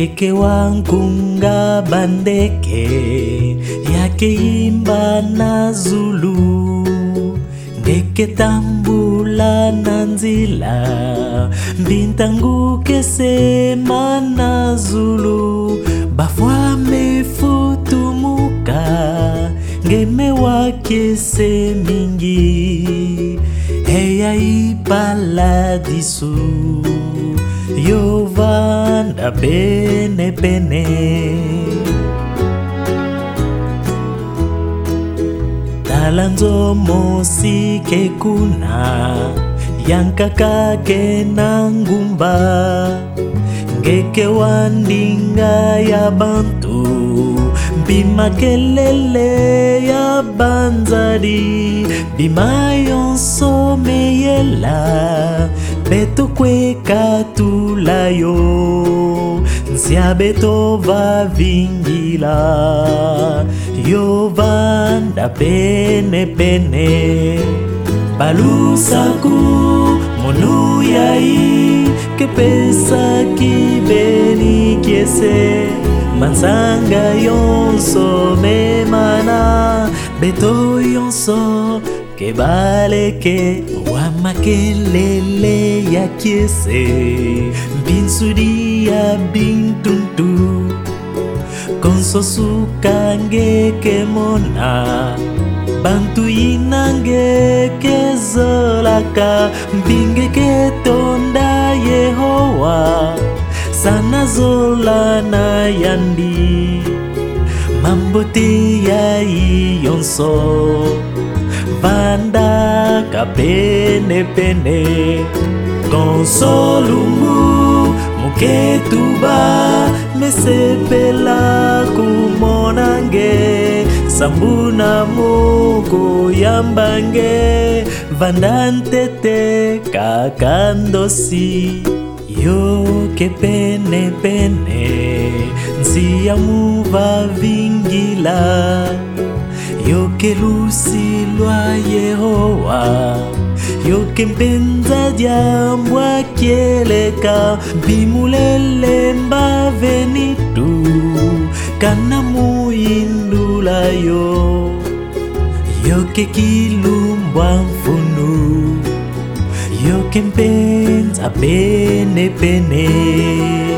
ndeke wankunga bandeke yake imba na zulu, ndeke tambula na nzila mbintanguke sema na zulu, bafwa mefutumuka ngeme wake se mingi eya ipaladisu yovanda pene pene. Talanzo mosike kuna yankakake na ngumba, ngeke wandinga ya bantu bima kelele ya banzadi, bima yonso meyela beto kweka tulayo nsia beto va vingila yovanda pene pene. Balusaku monu yai kepesa kibeni kiese, mansanga yonso memana beto yonso kebaleke wamakelele ya kiese, binsudi ya bintuntu konsosuka ngeke mona bantu inange kezolaka mbinge ketonda Yehowa sana zola na yandi mambote ya iyonso vanda kapene pene. Konsolungu muketuba mesepela kumonange sambuna muku yambange vandantete kakandosi yo ke pene pene nsia muva vingila yo ke lusi lwa Yehowa yo ke mpenza jambwa kieleka bimulele mba venitu kana muindula yo ke kilumbwa mfunu yo ke mpenza pene pene.